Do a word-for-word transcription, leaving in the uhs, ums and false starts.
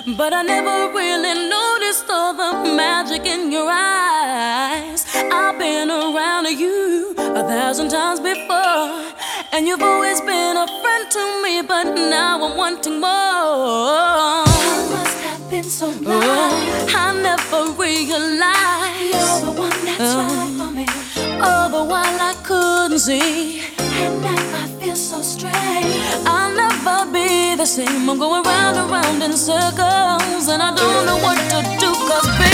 but I never really noticed all the magic in your eyes. I've been around you a thousand times before, and you've always been a friend to me, but now I'm wanting more. I must have been so blind. I never realized You're the one that's uh, right for me. all the while I couldn't see. At night I feel so strange. I'll never be the same. I'm going round and round in circles, and I don't know what to do, 'cause